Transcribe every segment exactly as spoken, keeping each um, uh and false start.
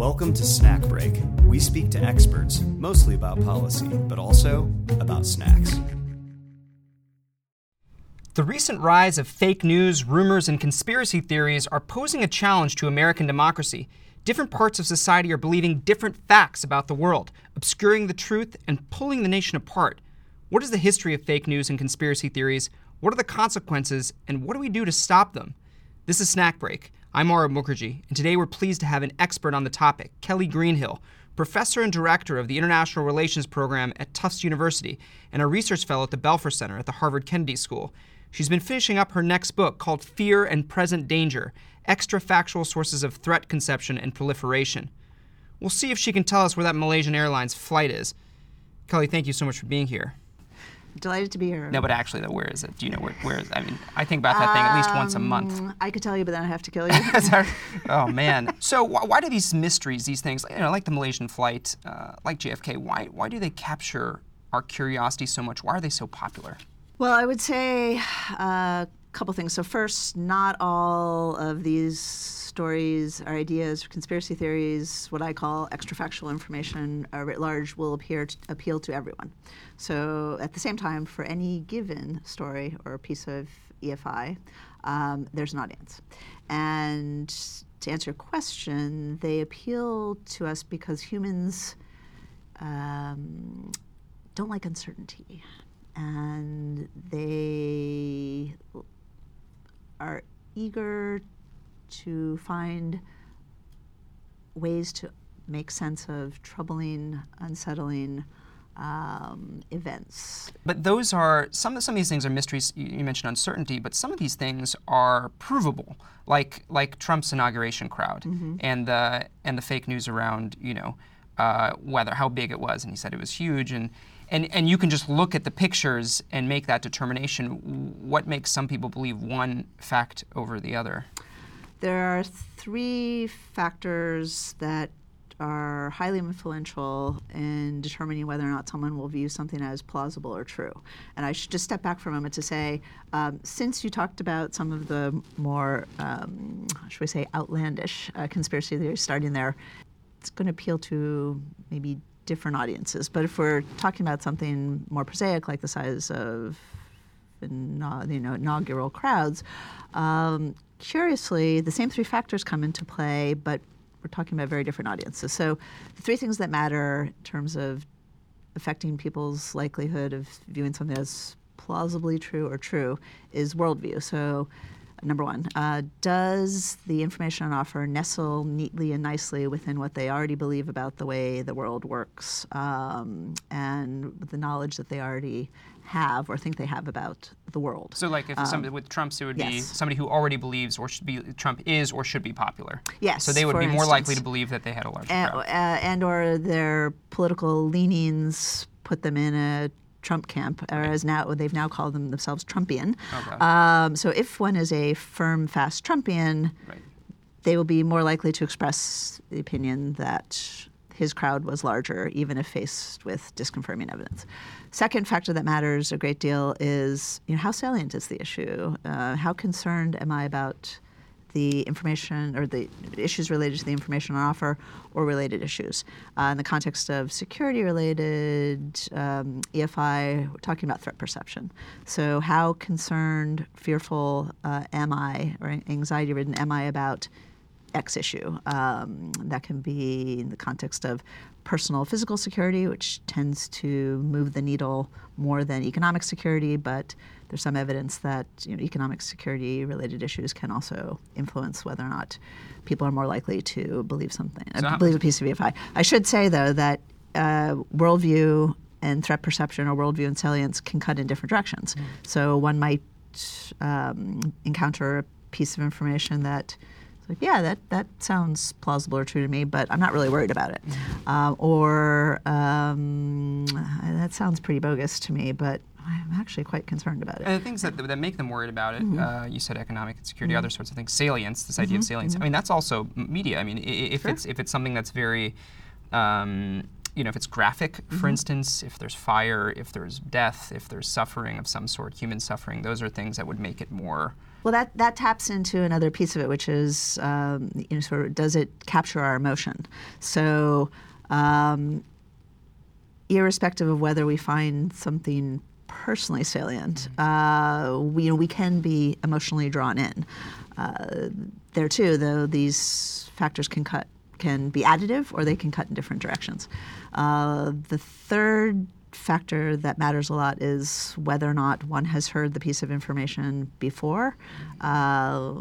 Welcome to Snack Break. We speak to experts, mostly about policy, but also about snacks. The recent rise of fake news, rumors, and conspiracy theories are posing a challenge to American democracy. Different parts of society are believing different facts about the world, obscuring the truth and pulling the nation apart. What is the history of fake news and conspiracy theories? What are the consequences, and what do we do to stop them? This is Snack Break. I'm Mara Mukherjee, and today we're pleased to have an expert on the topic, Kelly Greenhill, professor and director of the International Relations Program at Tufts University and a research fellow at the Belfer Center at the Harvard Kennedy School. She's been finishing up her next book called Fear and Present Danger, Extra-Factual Sources of Threat Conception and Proliferation. We'll see if she can tell us where that Malaysian Airlines flight is. Kelly, thank you so much for being here. Delighted to be here. No, but actually, though, where is it? Do you know where, where is it? I mean, I think about that um, thing at least once a month. I could tell you, but then I have to kill you. Oh, man. So wh- why do these mysteries, these things, you know, like the Malaysian flight, uh, like J F K, why, why do they capture our curiosity so much? Why are they so popular? Well, I would say a couple things. So first, not all of these stories or ideas or conspiracy theories, what I call extra-factual information uh, writ large, will appear to, appeal to everyone. So at the same time, for any given story or piece of E F I, um, there's an audience. And to answer your question, they appeal to us because humans um, don't like uncertainty. And they are eager to find ways to make sense of troubling, unsettling um, events. But those are, some, some of these things are mysteries. You, you mentioned uncertainty, but some of these things are provable, like like Trump's inauguration crowd mm-hmm. and, the, and the fake news around, you know, uh, whether, how big it was, and he said it was huge. And, and, and you can just look at the pictures and make that determination. What makes some people believe one fact over the other? There are three factors that are highly influential in determining whether or not someone will view something as plausible or true. And I should just step back for a moment to say, um, since you talked about some of the more, um, should we say, outlandish uh, conspiracy theories starting there, it's going to appeal to maybe different audiences. But if we're talking about something more prosaic, like the size of you know, inaugural crowds, um, curiously, the same three factors come into play, but we're talking about very different audiences. So the three things that matter in terms of affecting people's likelihood of viewing something as plausibly true or true is worldview. So number one, uh, does the information on offer nestle neatly and nicely within what they already believe about the way the world works um, and the knowledge that they already have or think they have about the world? So like if um, somebody, with Trump, it would yes. be somebody who already believes or should be, Trump is or should be popular. Yes. So they would be instance. more likely to believe that they had a larger and, crowd. Uh, and or their political leanings put them in a Trump camp, or as now they've now called them themselves Trumpian. Okay. Um, so if one is a firm, fast Trumpian, right. they will be more likely to express the opinion that his crowd was larger, even if faced with disconfirming evidence. Second factor that matters a great deal is, you know, how salient is the issue? Uh, how concerned am I about the information or the issues related to the information on offer or related issues? Uh, in the context of security-related um, E F I, we're talking about threat perception. So how concerned, fearful uh, am I, or anxiety-ridden am I about X issue? Um, that can be in the context of personal physical security, which tends to move the needle more than economic security, but there's some evidence that you know, economic security-related issues can also influence whether or not people are more likely to believe something, so uh, believe a piece of E F I. I should say, though, that uh, worldview and threat perception or worldview and salience can cut in different directions. Mm. So one might um, encounter a piece of information that like, yeah, that, that sounds plausible or true to me, but I'm not really worried about it. Mm-hmm. Um, or um, that sounds pretty bogus to me, but I'm actually quite concerned about it. And the things that, that make them worried about it, mm-hmm. uh, you said economic security, mm-hmm. other sorts of things, salience, this idea mm-hmm. of salience. Mm-hmm. I mean, that's also media. I mean, if sure. it's if it's something that's very, um, you know, if it's graphic, for mm-hmm. instance, if there's fire, if there's death, if there's suffering of some sort, human suffering, those are things that would make it more Well, that, that taps into another piece of it, which is, um, you know, sort of, does it capture our emotion? So, um, irrespective of whether we find something personally salient, uh, we, you know, we can be emotionally drawn in. Uh, there too, though, these factors can cut, can be additive, or they can cut in different directions. Uh, the third factor that matters a lot is whether or not one has heard the piece of information before, uh,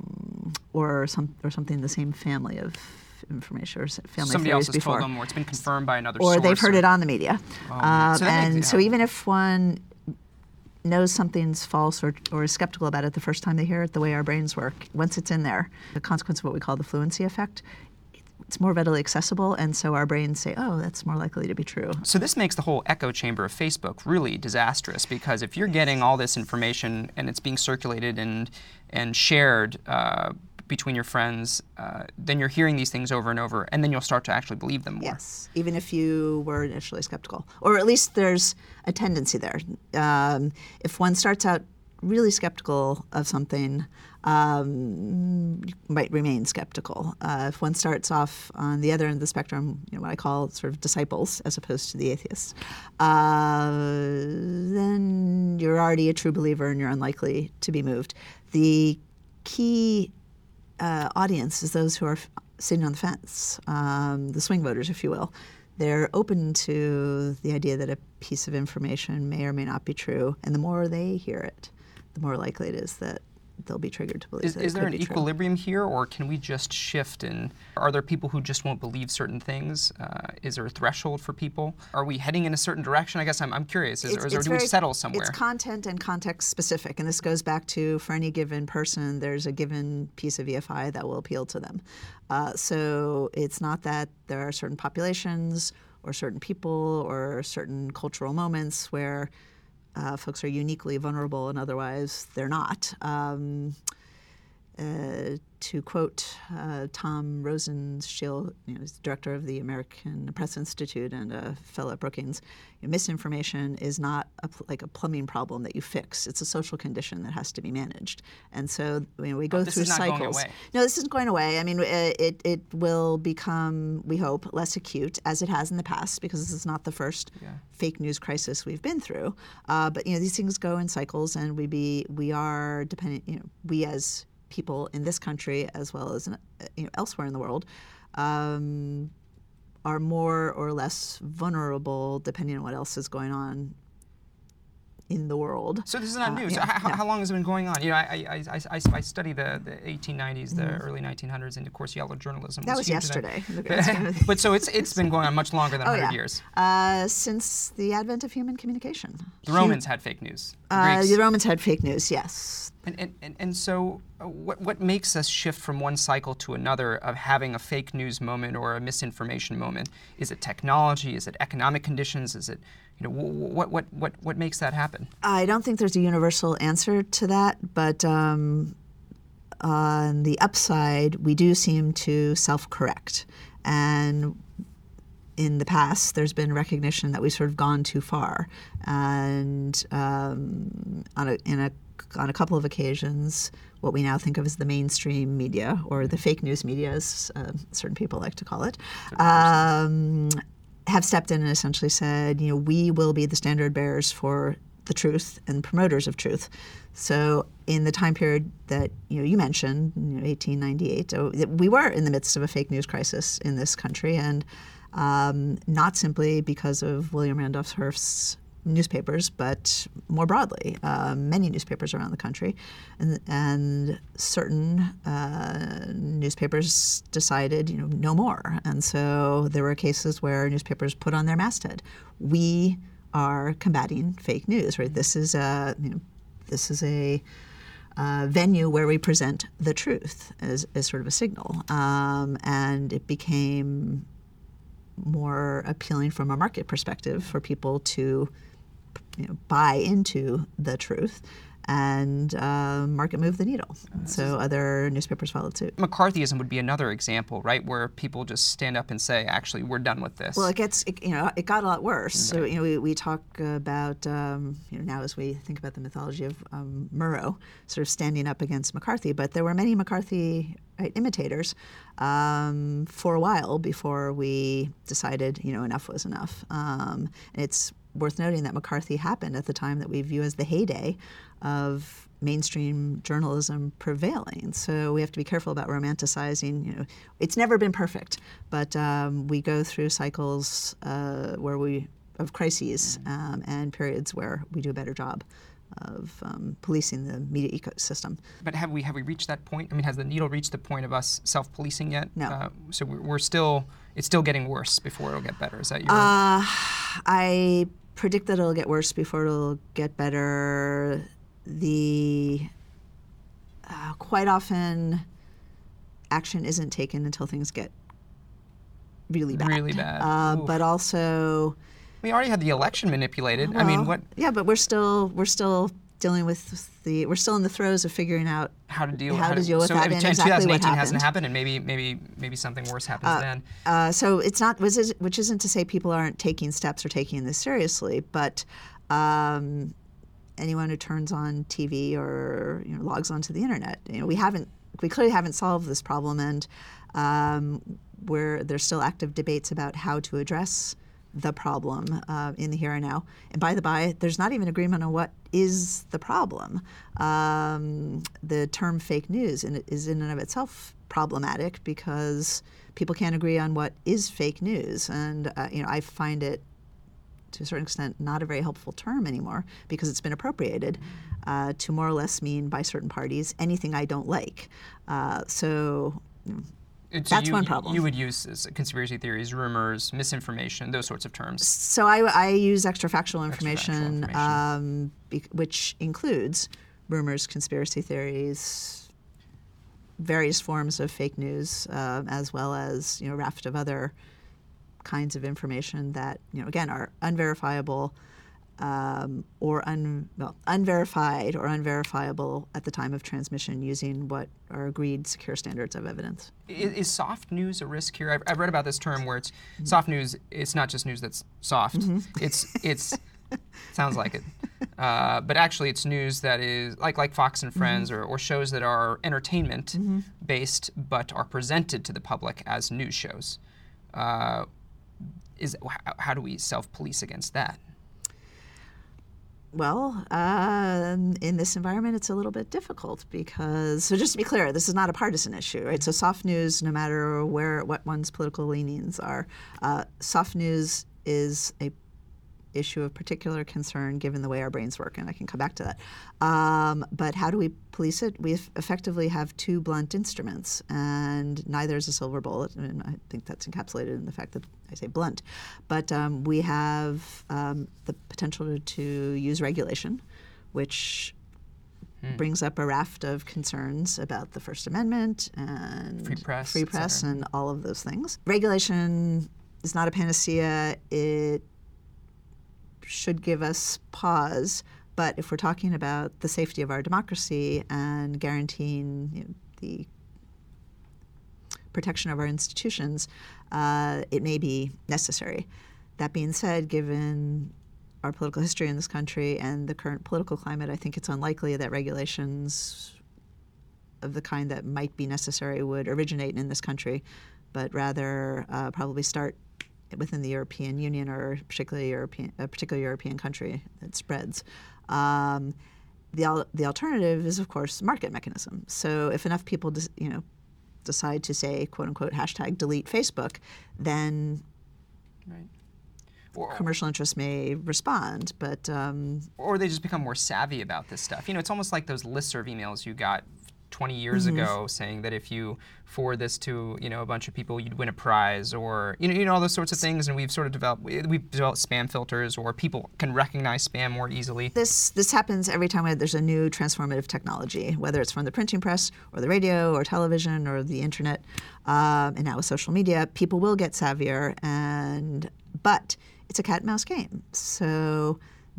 or some or something in the same family of information or family Somebody else has before. told them, or it's been confirmed by another or source. Or they've heard or... it on the media. Oh, um, so and makes, so yeah. even if one knows something's false or, or is skeptical about it the first time they hear it, the way our brains work, once it's in there, the consequence of what we call the fluency effect, it's more readily accessible, and so our brains say, oh, that's more likely to be true. So this makes the whole echo chamber of Facebook really disastrous, because if you're getting all this information and it's being circulated and and shared uh, between your friends, uh, then you're hearing these things over and over, and then you'll start to actually believe them more. Yes, even if you were initially skeptical. Or at least there's a tendency there. Um, if one starts out really skeptical of something, um, you might remain skeptical. Uh, if one starts off on the other end of the spectrum, you know, what I call sort of disciples as opposed to the atheists, uh, then you're already a true believer and you're unlikely to be moved. The key uh, audience is those who are f- sitting on the fence, um, the swing voters, if you will. They're open to the idea that a piece of information may or may not be true, and the more they hear it, the more likely it is that they'll be triggered to believe Is, that is it there could an be true. equilibrium here, or can we just shift? And are there people who just won't believe certain things? Uh, is there a threshold for people? Are we heading in a certain direction? I guess I'm, I'm curious. Is, It's- or is, or it's do we very- settle somewhere? It's content and context specific, and this goes back to, for any given person, there's a given piece of E F I that will appeal to them. Uh, so it's not that there are certain populations or certain people or certain cultural moments where uh, folks are uniquely vulnerable and otherwise they're not. Um, uh, to quote uh, Tom Rosenshield, you know, he's director of the American Press Institute and a fellow at Brookings, you know, misinformation is not a, like a plumbing problem that you fix. It's a social condition that has to be managed. And so you know, we go Oh, this through is not cycles. going away. No, this isn't going away. I mean, it, it, it will become, we hope, less acute as it has in the past, because this is not the first Yeah. fake news crisis we've been through. Uh, but you know, these things go in cycles, and we be we are dependent. You know, we as people in this country, as well as in, you know, elsewhere in the world, um, are more or less vulnerable depending on what else is going on in the world. So this is not Uh, new. yeah, so how, yeah. how long has it been going on? You know, I, I, I, I, I study the, the eighteen nineties, the early nineteen hundreds, and of course yellow journalism. That was huge then. yesterday. But so it's it's been going on much longer than Oh, one hundred yeah. years. Uh, since the advent of human communication. The Romans had fake news. The Uh, Greeks. the Romans had fake news, yes. And, and, and, and so uh, what, what makes us shift from one cycle to another of having a fake news moment or a misinformation moment? Is it technology? Is it economic conditions? Is it, you know, wh- what, what, what, what makes that happen? I don't think there's a universal answer to that, but um, on the upside, we do seem to self-correct. And in the past, there's been recognition that we've sort of gone too far. And um, on a, in a, on a couple of occasions, what we now think of as the mainstream media, or the fake news media, as uh, certain people like to call it, um, have stepped in and essentially said, you know, we will be the standard bearers for the truth and promoters of truth. So in the time period that you know you mentioned, you know, eighteen ninety-eight, oh, we were in the midst of a fake news crisis in this country, and um, not simply because of William Randolph Hearst's newspapers, but more broadly, uh, many newspapers around the country, and, and certain uh, newspapers decided, you know, no more. And so there were cases where newspapers put on their masthead, "We are combating fake news." Right? This is a, you know, this is a uh, venue where we present the truth as, as sort of a signal, um, and it became more appealing from a market perspective for people to, you know, buy into the truth. and uh, market moved the needle. So other newspapers followed suit. McCarthyism would be another example, right, where people just stand up and say, actually, we're done with this. Well, it gets, it, you know, it got a lot worse. So, you know, we, we talk about, um, you know, now as we think about the mythology of um, Murrow sort of standing up against McCarthy, but there were many McCarthy right, imitators um, for a while before we decided, you know, enough was enough. Um, it's worth noting that McCarthy happened at the time that we view as the heyday of mainstream journalism prevailing. So we have to be careful about romanticizing. You know, it's never been perfect, but um, we go through cycles uh, where we of crises um, and periods where we do a better job of um, policing the media ecosystem. But have we have we reached that point? I mean, has the needle reached the point of us self-policing yet? No. Uh, so we're, we're still, it's still getting worse before it'll get better. Is that your? Uh, I predict that it'll get worse before it'll get better. The uh, quite often action isn't taken until things get really bad. Really bad. Uh, Oof. but also, We already had the election manipulated. well, I mean, what? Yeah, but we're still we're still dealing with the we're still in the throes of figuring out How to deal? how to deal with so that if and t- exactly what twenty eighteen hasn't happened. happened, and maybe maybe maybe something worse happens then. Uh, so it's not, which is- which isn't to say people aren't taking steps or taking this seriously, but um, anyone who turns on T V or you know, logs onto the internet, you know, we haven't, we clearly haven't solved this problem, and um, where there's still active debates about how to address the problem uh, in the here and now. And by the by, there's not even agreement on what is the problem. Um, the term fake news in, is in and of itself problematic because people can't agree on what is fake news. And uh, you know, I find it, to a certain extent, not a very helpful term anymore because it's been appropriated uh, to more or less mean by certain parties anything I don't like. Uh, so. You know, And so That's you, one problem. You would use this, conspiracy theories, rumors, misinformation, those sorts of terms. So I, I use extrafactual information, Extrafactual information. Um, be, which includes rumors, conspiracy theories, various forms of fake news, uh, as well as you know a raft of other kinds of information that you know again are unverifiable um, or un, well, unverified or unverifiable at the time of transmission using what are agreed secure standards of evidence. Is, is soft news a risk here? I've, I've read about this term where it's mm-hmm. soft news. It's not just news that's soft. Mm-hmm. It's it's sounds like it, uh, but actually it's news that is like like Fox and Friends mm-hmm. or, or shows that are entertainment mm-hmm. based but are presented to the public as news shows. Uh, is how, how do we self-police against that? Well, uh, in this environment, it's a little bit difficult because, so just to be clear, this is not a partisan issue, right? So soft news, no matter where what one's political leanings are, uh, soft news is a issue of particular concern given the way our brains work, and I can come back to that. Um, but how do we police it? We effectively have two blunt instruments, and neither is a silver bullet, and I think that's encapsulated in the fact that I say blunt. But um, we have um, the potential to, to use regulation, which hmm. brings up a raft of concerns about the First Amendment and free press, free press and all of those things. Regulation is not a panacea. It should give us pause, but if we're talking about the safety of our democracy and guaranteeing you know, the protection of our institutions, uh, it may be necessary. That being said, given our political history in this country and the current political climate, I think it's unlikely that regulations of the kind that might be necessary would originate in this country, but rather uh, probably start within the European Union or particularly European, a particular European country that spreads. Um, the al- the alternative is, of course, market mechanism. So if enough people, des- you know, decide to say, quote unquote, hashtag delete Facebook, then right. or, commercial interests may respond. But um, or they just become more savvy about this stuff. You know, it's almost like those listserv emails you got twenty years mm-hmm. ago saying that if you forward this to, you know, a bunch of people, you'd win a prize, or, you know, you know all those sorts of things. And we've sort of developed, we've developed spam filters, or people can recognize spam more easily. This this happens every time there's a new transformative technology, whether it's from the printing press or the radio or television or the internet, um, and now with social media, people will get savvier, and but it's a cat and mouse game. So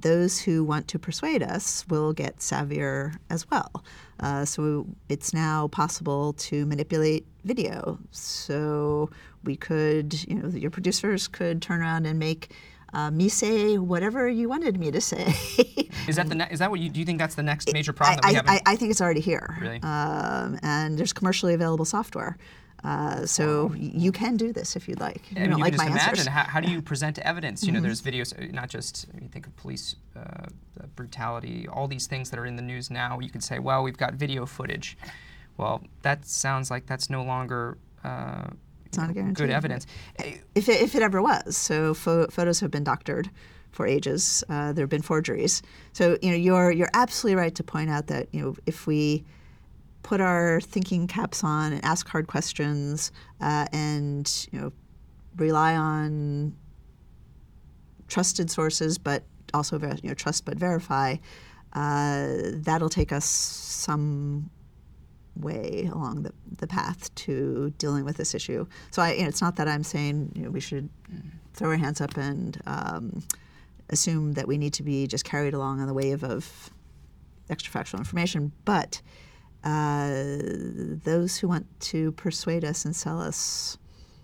those who want to persuade us will get savvier as well. Uh, so it's now possible to manipulate video. So we could, you know, your producers could turn around and make uh, me say whatever you wanted me to say. Is that the ne- is that what you do? You think that's the next major problem I, that we have? I, I think it's already here. Really? Um, and there's commercially available software. Uh, so wow. you can do this if you'd like. You and don't you like can just my imagine answers. how, how do you present evidence? You know, Mm-hmm. there's videos, not just you think of police uh, brutality, all these things that are in the news now. You could say, well, we've got video footage. Well, that sounds like that's no longer uh, it's not a guarantee. good evidence. If it, if it ever was. So pho- photos have been doctored for ages. Uh, there have been forgeries. So you know, you're you're absolutely right to point out that you know if we put our thinking caps on and ask hard questions uh, and you know rely on trusted sources, but also ver- you know trust but verify, uh, that'll take us some way along the, the path to dealing with this issue. So I, you know, it's not that I'm saying you know, we should throw our hands up and um, assume that we need to be just carried along on the wave of extrafactual information, but uh, those who want to persuade us and sell us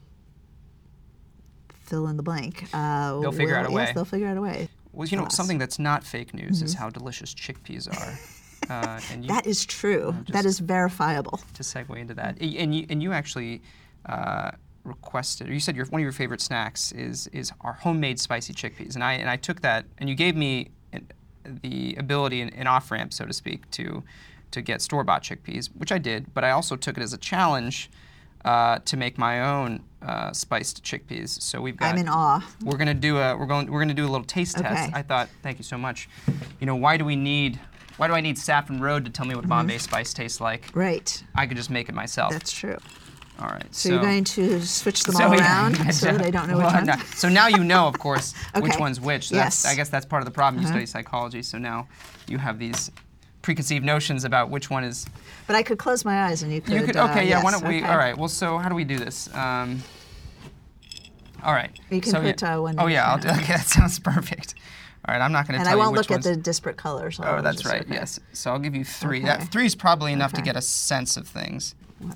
fill in the blank. Uh, they'll figure will, out a yes, way. they'll figure out a way. Well, you know, Alas. something that's not fake news Mm-hmm. is how delicious chickpeas are. Uh, and you, that is true. Uh, that is verifiable. To segue into that, and you and you actually uh, requested, or you said your one of your favorite snacks is is our homemade spicy chickpeas, and I and I took that, and you gave me an, the ability, an, an off ramp, so to speak, to to get store bought chickpeas, which I did, but I also took it as a challenge uh, to make my own uh, spiced chickpeas. So we've got. I'm in awe. We're gonna do a we're going we're gonna do a little taste Okay. test. I thought, thank you so much. You know, why do we need? Why do I need Saffron Road to tell me what Bombay spice tastes like? Right. I could just make it myself. That's true. All right. So, you're going to switch them so all yeah, around yeah, so that I don't know well, which one? no. So now you know, of course, which Okay. one's which. Yes. That's, I guess that's part of the problem. You Uh-huh. study psychology, so now you have these preconceived notions about which one is. But I could close my eyes and you could. You could. uh, Okay. Yeah. yes, Why don't we? okay. All right. Well, so how do we do this? Um, all right. You can so, put, yeah. uh, one Oh in yeah. I'll there. do. Okay. That sounds perfect. All right. I'm not going to And tell I you won't which look at ones. the disparate colors. Oh, I'll that's just- right. okay. Yes. So I'll give you three. Okay. That three is probably enough to Okay. get a sense of things.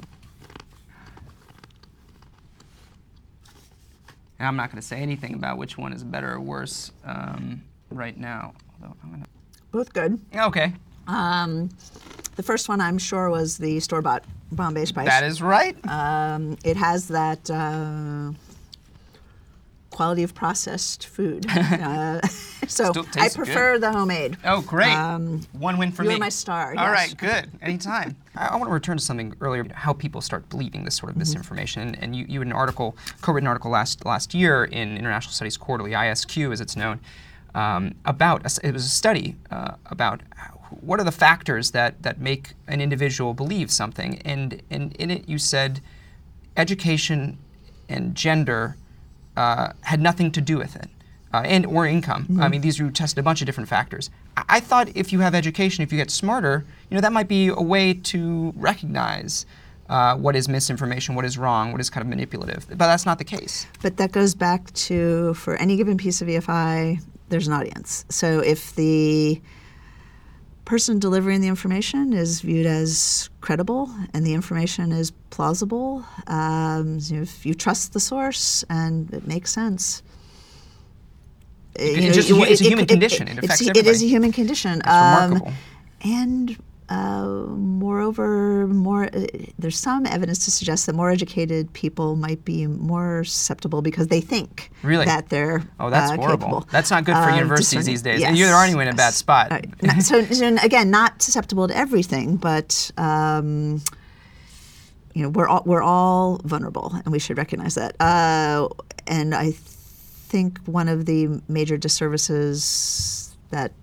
And I'm not going to say anything about which one is better or worse um, right now. Although I'm going to. Both good. Okay. Um, the first one I'm sure was the store-bought Bombay spice. That is right. Um, it has that uh, quality of processed food. uh, so Still I tastes prefer the homemade. Oh, great. Um, One win for you me. are my star, All yes. right, good. Anytime. I, I want to return to something earlier, how people start believing this sort of Mm-hmm. misinformation. And, and you, you had an article, co-written article last last year in International Studies Quarterly, I S Q as it's known, um, about, a, it was a study uh, about how, what are the factors that, that make an individual believe something. And, and in it you said education and gender uh, had nothing to do with it. Uh, and or income. Mm-hmm. I mean, these you tested a bunch of different factors. I, I thought if you have education, if you get smarter, you know, that might be a way to recognize uh, what is misinformation, what is wrong, what is kind of manipulative. But that's not the case. But that goes back to, for any given piece of E F I, there's an audience. So if the person delivering the information is viewed as credible and the information is plausible, um, you know, if you trust the source and it makes sense. It's you know, just you- a- it's a it- human it- condition. It it's- affects It is everybody. a human condition. That's Um, remarkable. And uh, moreover, more uh, there's some evidence to suggest that more educated people might be more susceptible because they think Really? that they're Oh, that's uh, horrible. capable. That's not good for Um, universities discerning- these days. Yes, You are anyway in a bad yes. spot. Right. Not- so, so again, not susceptible to everything, but um, you know, we're all we're all vulnerable, and we should recognize that. Uh, and I think one of the major disservices that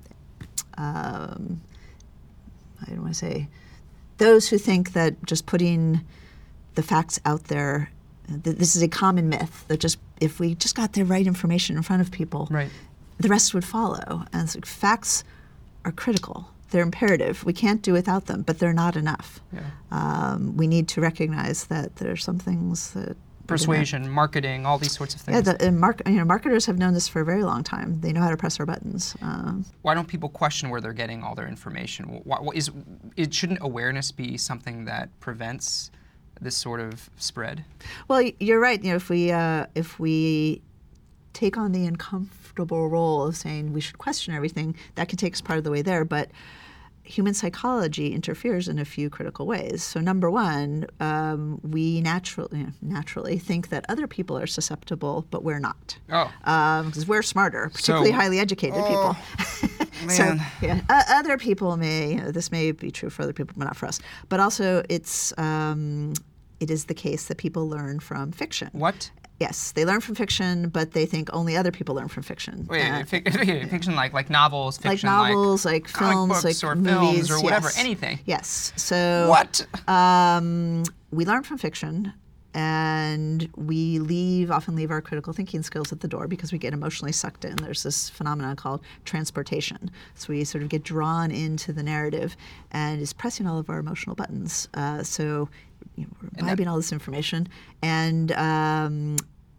um, I don't want to say those who think that just putting the facts out there, th- this is a common myth that just if we just got the right information in front of people, Right. the rest would follow. And it's like, facts are critical. They're imperative. We can't do without them, but they're not enough. Yeah. Um, we need to recognize that there are some things that Persuasion, marketing, all these sorts of things. Yeah, the uh, mark, you know, marketers have known this for a very long time. They know how to press our buttons. Um, Why don't people question where they're getting all their information? Why, why is it shouldn't awareness be something that prevents this sort of spread? Well, you're right. You know, if we uh, if we take on the uncomfortable role of saying we should question everything, that can take us part of the way there. But human psychology interferes in a few critical ways. So number one, um, we naturally you know, naturally think that other people are susceptible, but we're not. Oh. Because um, we're smarter, particularly So- highly educated Oh, people. man. So, yeah, uh, other people may, you know, this may be true for other people, but not for us. But also it's, um, it is the case that people learn from fiction. What? Yes, they learn from fiction, but they think only other people learn from fiction. Wait, Uh, fic- wait, fiction like like novels, like fiction novels, like, comic films, books like or movies, films or whatever, yes. anything. Yes. So What? Um, we learn from fiction, and we leave often leave our critical thinking skills at the door because we get emotionally sucked in. There's this phenomenon called transportation. So we sort of get drawn into the narrative, and it's pressing all of our emotional buttons. Uh, so you know, we're imbibing all this information, and um,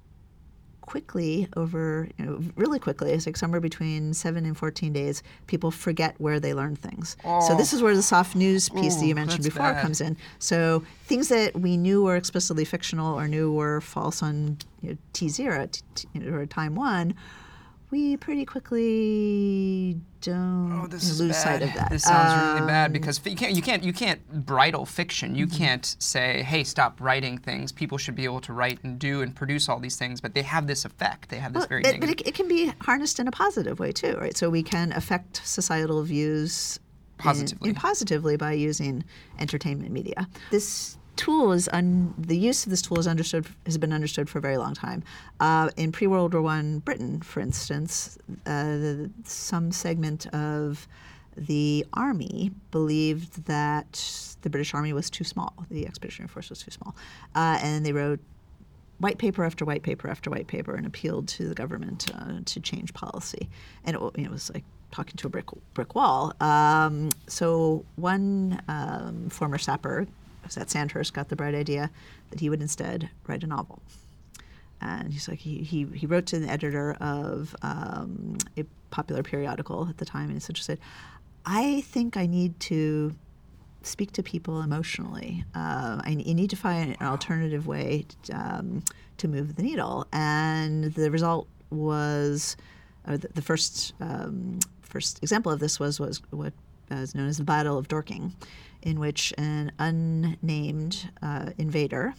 quickly over, you know, really quickly, it's like somewhere between seven and fourteen days, people forget where they learned things. So this is where the soft news piece that Ooh, you mentioned that's before bad. comes in. So things that we knew were explicitly fictional or knew were false on you know, T zero t- t- or time one, we pretty quickly don't Oh, this you know, is lose bad. sight of that. This sounds really Um, bad because f- you can't you can't you can't bridle fiction. You Mm-hmm. can't say, "Hey, stop writing things." People should be able to write and do and produce all these things, but they have this effect. They have this Well, very but, but negative. it, it can be harnessed in a positive way too, right? So we can affect societal views in- Positively. in positively by using entertainment media. This tool is un, the use of this tool is understood has been understood for a very long time. Uh, in pre-World War One Britain, for instance, uh, the, some segment of the army believed that the British Army was too small, the Expeditionary Force was too small, uh, and they wrote white paper after white paper after white paper and appealed to the government uh, to change policy. And it, you know, it was like talking to a brick brick wall. Um, so one um, former sapper who was at Sandhurst got the bright idea that he would instead write a novel. And he's like, he, he, he wrote to the editor of um, a popular periodical at the time, and essentially said, I think I need to speak to people emotionally. Uh, I, you need to find an alternative way to, um, to move the needle. And the result was, or the, the first um, first example of this was was what is known as the Battle of Dorking, in which an unnamed uh, invader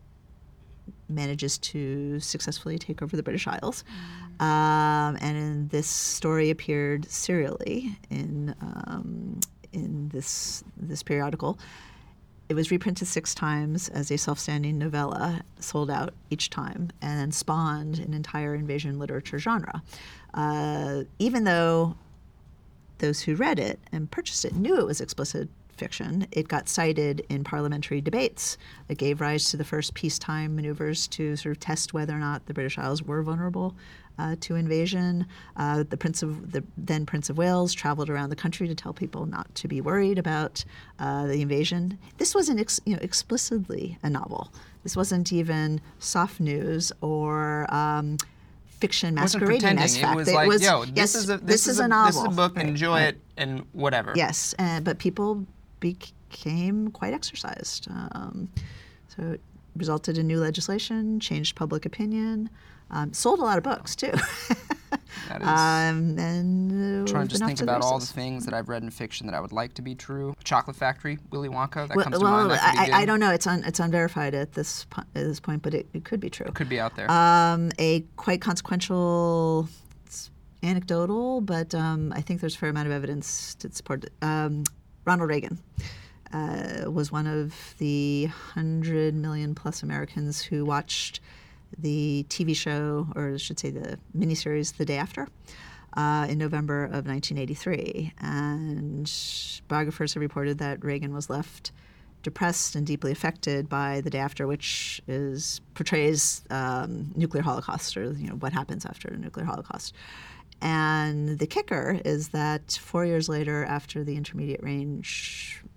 manages to successfully take over the British Isles. Um, and in this story appeared serially in um, in this this periodical. It was reprinted six times as a self-standing novella, sold out each time, and then spawned an entire invasion literature genre. Uh, even though those who read it and purchased it knew it was explicit fiction, it got cited in parliamentary debates. It gave rise to the first peacetime maneuvers to sort of test whether or not the British Isles were vulnerable uh, to invasion. Uh, the Prince of the then Prince of Wales traveled around the country to tell people not to be worried about uh, the invasion. This wasn't ex- you know, explicitly a novel. This wasn't even soft news or um, fiction Wasn't masquerading as pretending. fact. It was like, yo, yes, this is a this, this is a a, novel. This is a book. Right, Enjoy right. it and whatever. Yes, uh, but people became quite exercised. Um, so it resulted in new legislation, changed public opinion, um, sold a lot of books too. That is. um, and uh, trying we've to just been off think to the about all the races. things that I've read in fiction that I would like to be true. Chocolate Factory, Willy Wonka, that Well, comes to well, mind. That could be I, good. I don't know. It's un, it's unverified at this po- at this point, but it, it could be true. It could be out there. Um, a quite consequential, it's anecdotal, but um, I think there's a fair amount of evidence to support it. Um, Ronald Reagan uh, was one of the hundred million plus Americans who watched the T V show, or I should say the miniseries, The Day After, uh, in November of nineteen eighty-three. And biographers have reported that Reagan was left depressed and deeply affected by The Day After, which is portrays um, nuclear holocaust, or you know what happens after a nuclear holocaust. And the kicker is that four years later, after the intermediate range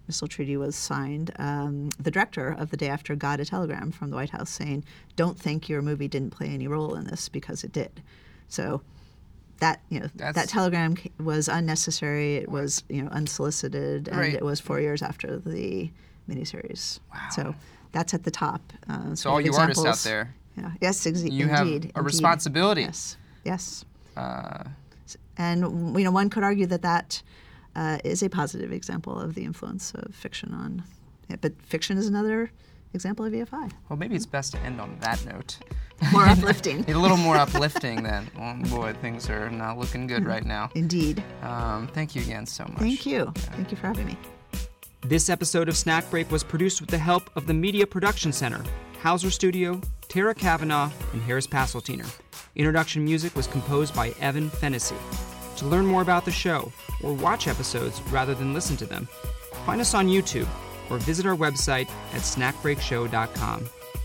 missile treaty was signed, um, the director of The Day After got a telegram from the White House saying, don't think your movie didn't play any role in this, because it did. So that, you know, That's- that telegram ca- was unnecessary. It was, you know, unsolicited, and Right. it was four years after the miniseries. Wow. So that's at the top. Uh, So all you artists out examples- there, Yeah. Yes, ex- you indeed. have a indeed. responsibility. Yes. Yes. Uh, And you know, one could argue that that uh, is a positive example of the influence of fiction on it. But fiction is another example of E F I. well, maybe it's best to end on that note. More uplifting. A little more uplifting then. Oh boy, things are not looking good right now. Indeed. Um, thank you again so much. Thank you. Thank you for having me. This episode of Snack Break was produced with the help of the Media Production Center, Hauser Studio, Tara Kavanaugh, and Harris Passeltiner. Introduction music was composed by Evan Fennessy. To learn more about the show, or watch episodes rather than listen to them, find us on YouTube or visit our website at snack break show dot com.